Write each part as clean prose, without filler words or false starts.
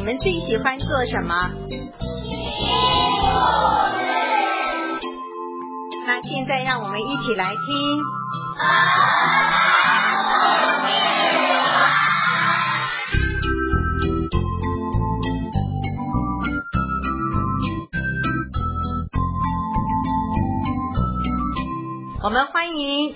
你们最喜欢做什么？那现在让我们一起来听。我们欢迎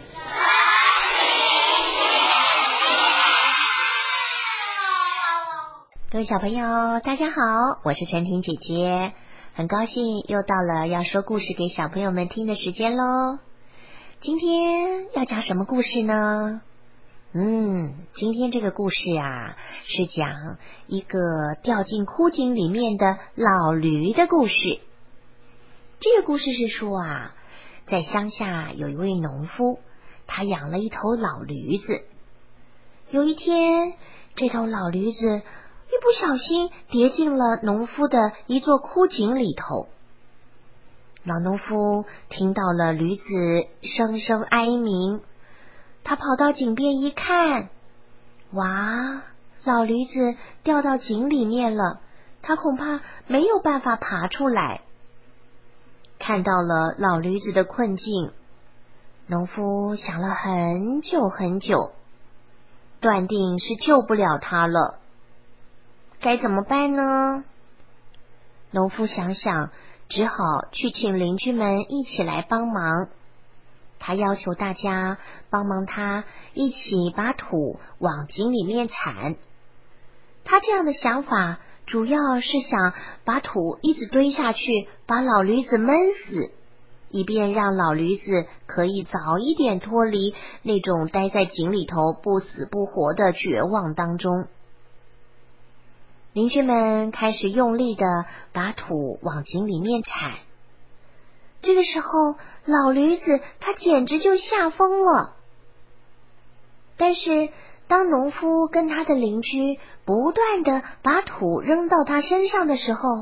各位小朋友，大家好，我是陈婷姐姐，很高兴又到了要说故事给小朋友们听的时间咯。今天要讲什么故事呢？今天这个故事啊，是讲一个掉进枯井里面的老驴的故事。这个故事是说啊，在乡下有一位农夫，他养了一头老驴子。有一天，这头老驴子一不小心跌进了农夫的一座枯井里头。老农夫听到了驴子声声哀鸣，他跑到井边一看，哇，老驴子掉到井里面了，他恐怕没有办法爬出来。看到了老驴子的困境，农夫想了很久很久，断定是救不了他了。该怎么办呢？农夫想想，只好去请邻居们一起来帮忙。他要求大家帮忙他一起把土往井里面铲。他这样的想法主要是想把土一直堆下去，把老驴子闷死，以便让老驴子可以早一点脱离那种待在井里头不死不活的绝望当中。邻居们开始用力的把土往井里面铲。这个时候，老驴子他简直就吓疯了。但是当农夫跟他的邻居不断的把土扔到他身上的时候，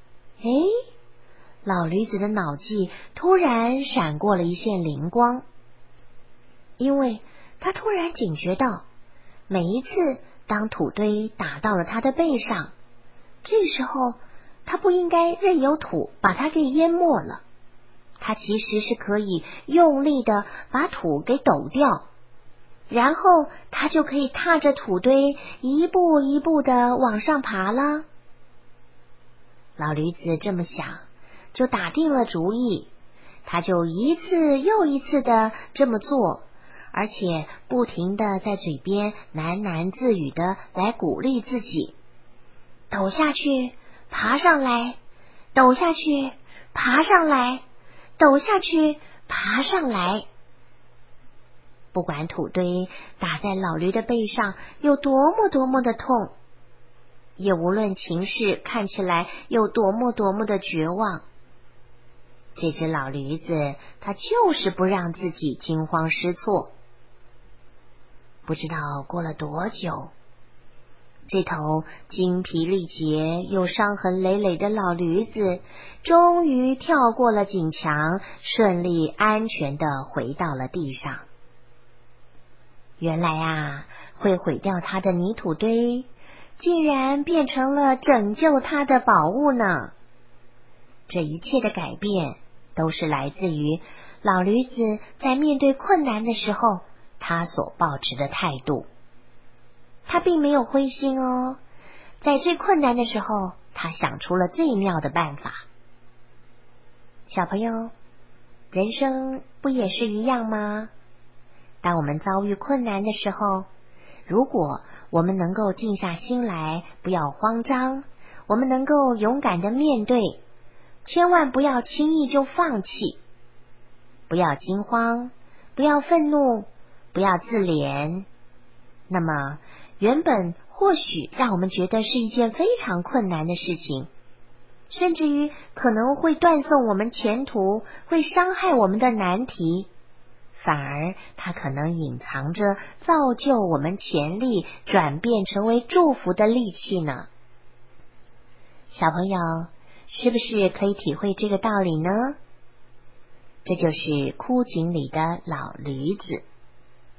老驴子的脑际突然闪过了一线灵光，因为他突然警觉到，每一次当土堆打到了他的背上，这时候他不应该任由土把他给淹没了，他其实是可以用力的把土给抖掉，然后他就可以踏着土堆一步一步的往上爬了。老驴子这么想，就打定了主意，他就一次又一次的这么做，而且不停的在嘴边喃喃自语的来鼓励自己，抖下去，爬上来，抖下去，爬上来，抖下去，爬上来。不管土堆打在老驴的背上有多么的痛，也无论情势看起来有多么的绝望，这只老驴子它就是不让自己惊慌失措。不知道过了多久，这头精疲力竭又伤痕累累的老驴子终于跳过了井墙，顺利安全地回到了地上。原来啊，会毁掉它的泥土堆竟然变成了拯救它的宝物呢。这一切的改变都是来自于老驴子在面对困难的时候他所抱持的态度。他并没有灰心哦，在最困难的时候他想出了最妙的办法。小朋友，人生不也是一样吗？当我们遭遇困难的时候，如果我们能够静下心来，不要慌张，我们能够勇敢的面对，千万不要轻易就放弃，不要惊慌，不要愤怒，不要自怜。那么原本或许让我们觉得是一件非常困难的事情，甚至于可能会断送我们前途，会伤害我们的难题，反而它可能隐藏着造就我们潜力转变成为祝福的利器呢。小朋友，是不是可以体会这个道理呢？这就是枯井里的老驴子。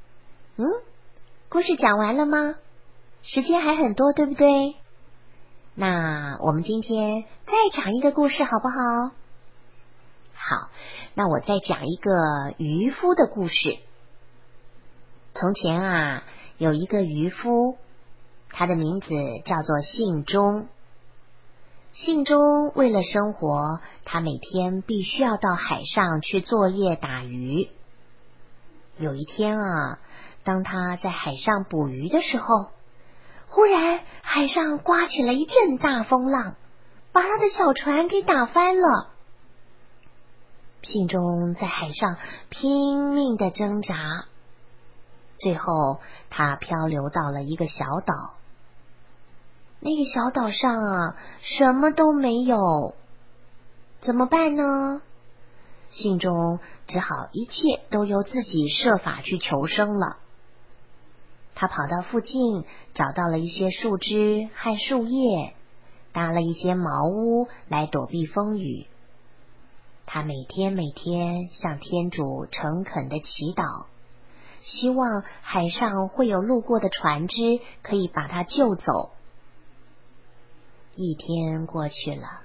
故事讲完了吗？时间还很多，对不对？ 那我们今天再讲一个故事好不好？好，那我再讲一个渔夫的故事。从前啊，有一个渔夫，他的名字叫做信中。信中为了生活，他每天必须要到海上去作业打鱼。有一天啊，当他在海上捕鱼的时候，忽然海上刮起了一阵大风浪，把他的小船给打翻了。信中在海上拼命的挣扎，最后他漂流到了一个小岛。那个小岛上啊，什么都没有，怎么办呢？信中只好一切都由自己设法去求生了。他跑到附近，找到了一些树枝和树叶，搭了一间茅屋来躲避风雨。他每天向天主诚恳的祈祷，希望海上会有路过的船只可以把他救走。一天过去了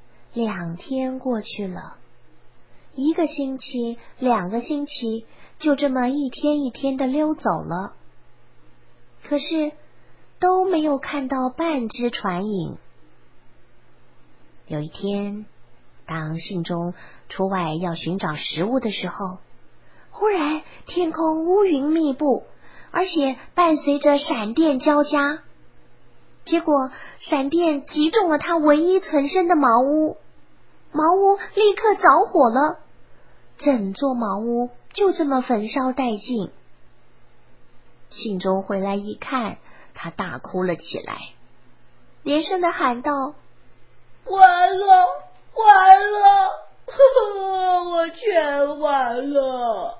，2天过去了，1个星期，2个星期，就这么一天一天的溜走了。可是都没有看到半只船影。有一天，当信中出外要寻找食物的时候，忽然天空乌云密布，而且伴随着闪电交加。结果闪电击中了他唯一存身的茅屋，茅屋立刻着火了，整座茅屋就这么焚烧殆尽。信中回来一看，他大哭了起来，连声的喊道： 完了，完了，呵呵，我全完了。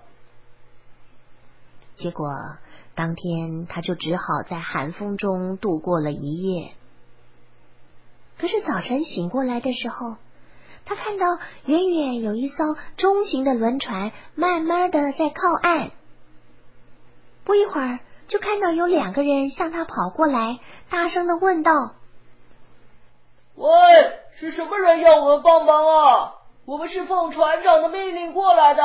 结果当天他就只好在寒风中度过了一夜。可是早晨醒过来的时候，他看到远远有一艘中型的轮船慢慢的在靠岸。不一会儿，就看到有2个人向他跑过来，大声的问道： 喂，是什么人要我们帮忙啊？我们是奉船长的命令过来的。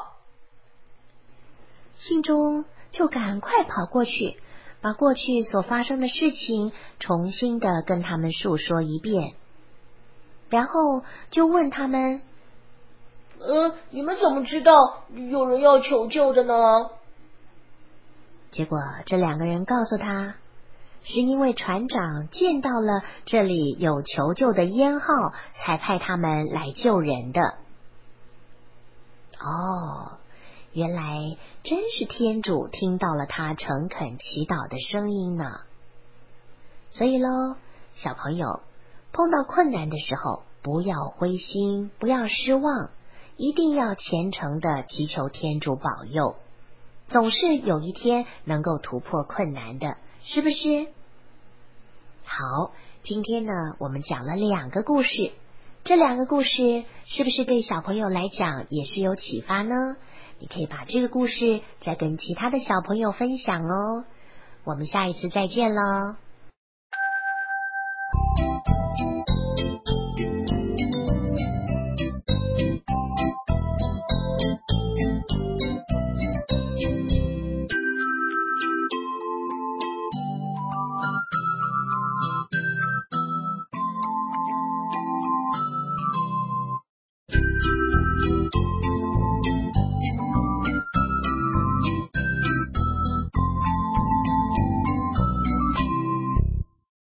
信中就赶快跑过去，把过去所发生的事情重新的跟他们述说一遍，然后就问他们： 你们怎么知道有人要求救的呢？ 结果这2个人告诉他，是因为船长见到了这里有求救的烟号，才派他们来救人的。哦，原来真是天主听到了他诚恳祈祷的声音呢。所以咯，小朋友，碰到困难的时候，不要灰心，不要失望，一定要虔诚的祈求天主保佑，总是有一天能够突破困难的，是不是？好，今天呢，我们讲了2个故事，这2个故事是不是对小朋友来讲也是有启发呢？你可以把这个故事再跟其他的小朋友分享哦。我们下一次再见咯。